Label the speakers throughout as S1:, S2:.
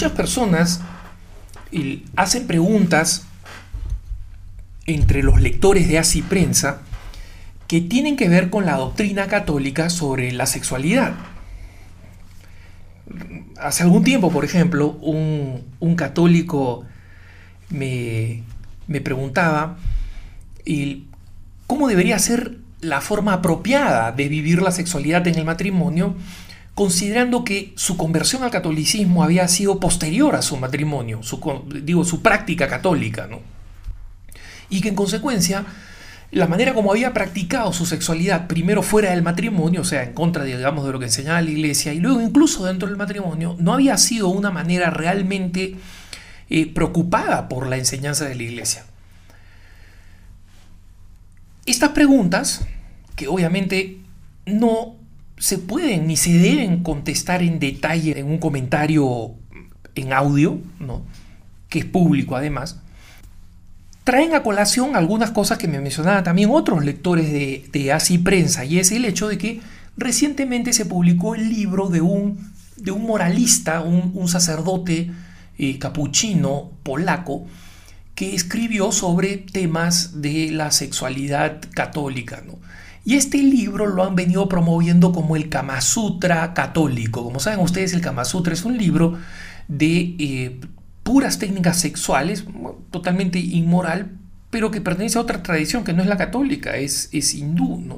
S1: muchas personas hacen preguntas entre los lectores de Así Prensa que tienen que ver con la doctrina católica sobre la sexualidad. Hace algún tiempo, por ejemplo, un católico me preguntaba cómo debería ser la forma apropiada de vivir la sexualidad en el matrimonio, considerando que su conversión al catolicismo había sido posterior a su matrimonio, su práctica católica, ¿no? Y que en consecuencia la manera como había practicado su sexualidad, primero fuera del matrimonio, o sea, en contra, digamos, de lo que enseñaba la iglesia, y luego incluso dentro del matrimonio, no había sido una manera realmente preocupada por la enseñanza de la iglesia. Estas preguntas, que obviamente no se pueden ni se deben contestar en detalle en un comentario en audio, ¿no?, que es público además, traen a colación algunas cosas que me mencionaban también otros lectores de Así Prensa, y es el hecho de que recientemente se publicó el libro de un moralista, un sacerdote capuchino polaco, que escribió sobre temas de la sexualidad católica, ¿no? Y este libro lo han venido promoviendo como el Kama Sutra católico. Como saben ustedes, el Kama Sutra es un libro de puras técnicas sexuales, totalmente inmoral, pero que pertenece a otra tradición que no es la católica, es hindú, ¿no?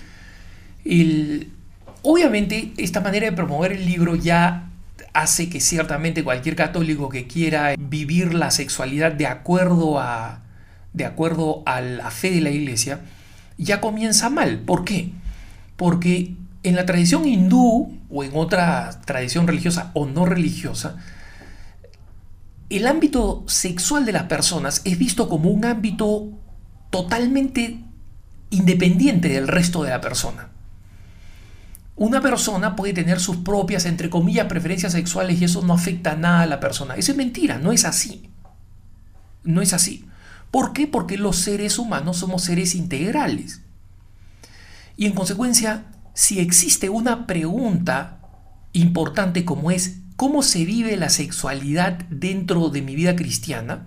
S1: Obviamente, esta manera de promover el libro ya hace que ciertamente cualquier católico que quiera vivir la sexualidad de acuerdo a la fe de la iglesia, ya comienza mal. ¿Por qué? Porque en la tradición hindú o en otra tradición religiosa o no religiosa, el ámbito sexual de las personas es visto como un ámbito totalmente independiente del resto de la persona. Una persona puede tener sus propias, entre comillas, preferencias sexuales y eso no afecta nada a la persona. Eso es mentira, no es así. No es así. ¿Por qué? Porque los seres humanos somos seres integrales. Y en consecuencia, si existe una pregunta importante como es ¿cómo se vive la sexualidad dentro de mi vida cristiana?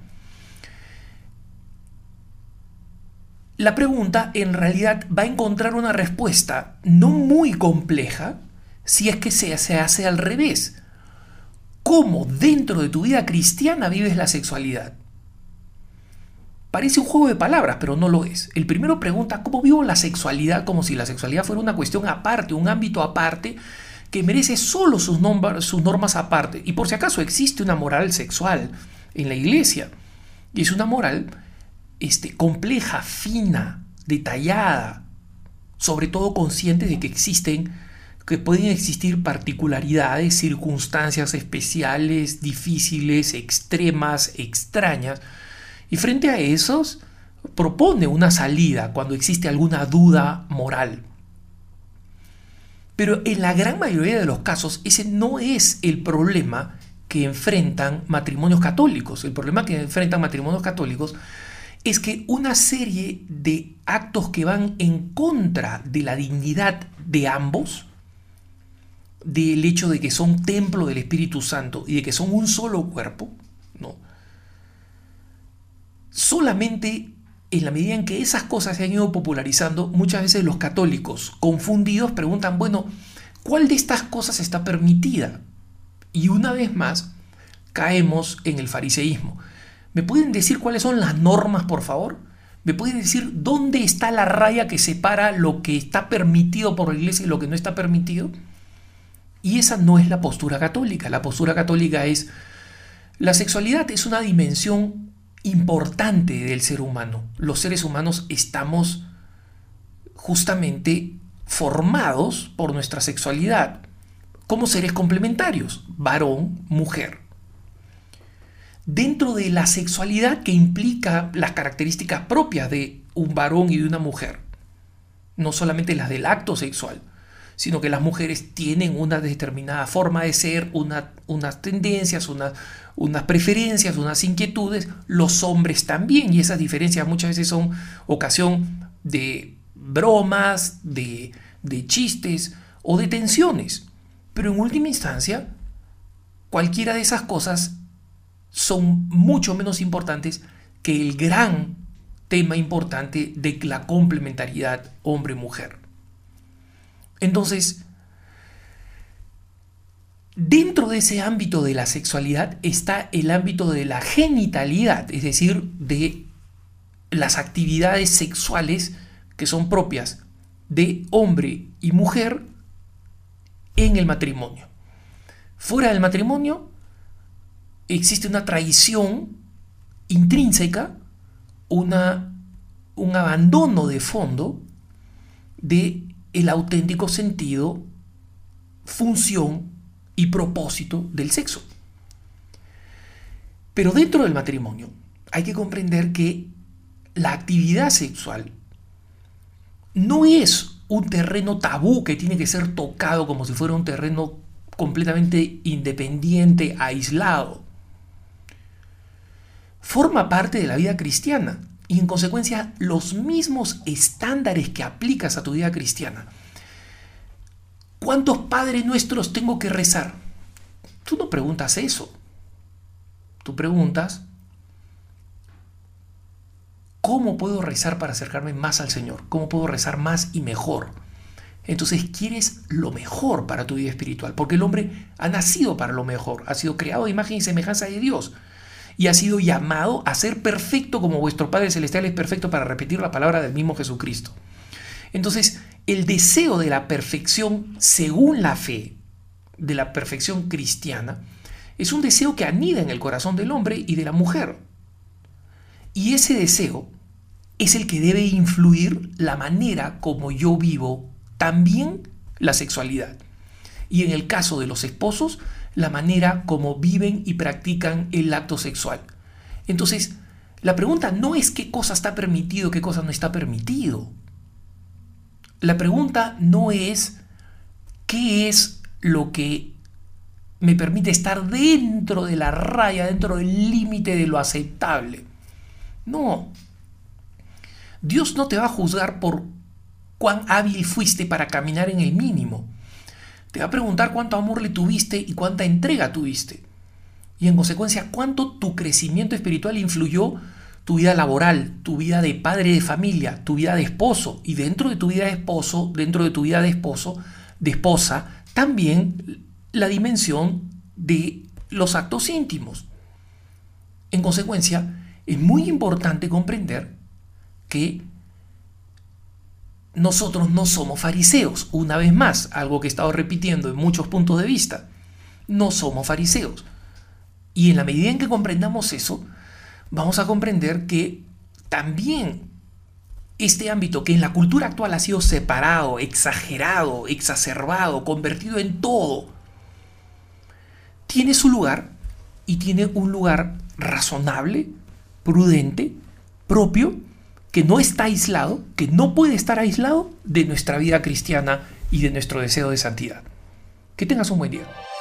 S1: La pregunta en realidad va a encontrar una respuesta no muy compleja si es que se hace al revés. ¿Cómo dentro de tu vida cristiana vives la sexualidad? Parece un juego de palabras, pero no lo es. El primero pregunta ¿cómo vivo la sexualidad? Como si la sexualidad fuera una cuestión aparte, un ámbito aparte que merece solo sus normas aparte. Y por si acaso existe una moral sexual en la iglesia. Y es una moral compleja, fina, detallada, sobre todo consciente de que pueden existir particularidades, circunstancias especiales, difíciles, extremas, extrañas, y frente a esos propone una salida cuando existe alguna duda moral. Pero en la gran mayoría de los casos ese no es el problema que enfrentan matrimonios católicos. El problema que enfrentan matrimonios católicos es que una serie de actos que van en contra de la dignidad de ambos, del hecho de que son templo del Espíritu Santo y de que son un solo cuerpo, ¿no? Solamente en la medida en que esas cosas se han ido popularizando, muchas veces los católicos confundidos preguntan, bueno, ¿cuál de estas cosas está permitida? Y una vez más caemos en el fariseísmo. ¿Me pueden decir cuáles son las normas, por favor? ¿Me pueden decir dónde está la raya que separa lo que está permitido por la iglesia y lo que no está permitido? Y esa no es la postura católica. La postura católica es: la sexualidad es una dimensión importante del ser humano. Los seres humanos estamos justamente formados por nuestra sexualidad como seres complementarios, varón, mujer. Dentro de la sexualidad que implica las características propias de un varón y de una mujer, no solamente las del acto sexual, sino que las mujeres tienen una determinada forma de ser, unas tendencias, unas preferencias, unas inquietudes, los hombres también, y esas diferencias muchas veces son ocasión de bromas, de chistes o de tensiones. Pero en última instancia, cualquiera de esas cosas son mucho menos importantes que el gran tema importante de la complementariedad hombre-mujer. Entonces, dentro de ese ámbito de la sexualidad está el ámbito de la genitalidad, es decir, de las actividades sexuales que son propias de hombre y mujer en el matrimonio. Fuera del matrimonio existe una traición intrínseca, un abandono de fondo de el auténtico sentido, función y propósito del sexo. Pero dentro del matrimonio hay que comprender que la actividad sexual no es un terreno tabú que tiene que ser tocado como si fuera un terreno completamente independiente, aislado. Forma parte de la vida cristiana y en consecuencia los mismos estándares que aplicas a tu vida cristiana. ¿Cuántos Padres Nuestros tengo que rezar? Tú no preguntas eso. Tú preguntas, ¿cómo puedo rezar para acercarme más al Señor? ¿Cómo puedo rezar más y mejor? Entonces quieres lo mejor para tu vida espiritual, porque el hombre ha nacido para lo mejor, ha sido creado a imagen y semejanza de Dios y ha sido llamado a ser perfecto como vuestro Padre Celestial es perfecto, para repetir la palabra del mismo Jesucristo. Entonces, el deseo de la perfección según la fe, de la perfección cristiana, es un deseo que anida en el corazón del hombre y de la mujer. Y ese deseo es el que debe influir la manera como yo vivo también la sexualidad. Y en el caso de los esposos, la manera como viven y practican el acto sexual. Entonces, la pregunta no es qué cosa está permitido, qué cosa no está permitido. La pregunta no es qué es lo que me permite estar dentro de la raya, dentro del límite de lo aceptable. No. Dios no te va a juzgar por cuán hábil fuiste para caminar en el mínimo. Te va a preguntar cuánto amor le tuviste y cuánta entrega tuviste. Y en consecuencia, cuánto tu crecimiento espiritual influyó tu vida laboral, tu vida de padre de familia, tu vida de esposo. Y dentro de tu vida de esposo, dentro de tu vida de esposa, también la dimensión de los actos íntimos. En consecuencia, es muy importante comprender que nosotros no somos fariseos. Una vez más, algo que he estado repitiendo en muchos puntos de vista. No somos fariseos. Y en la medida en que comprendamos eso, vamos a comprender que también este ámbito que en la cultura actual ha sido separado, exagerado, exacerbado, convertido en todo, tiene su lugar y tiene un lugar razonable, prudente, propio, que no está aislado, que no puede estar aislado de nuestra vida cristiana y de nuestro deseo de santidad. Que tengas un buen día.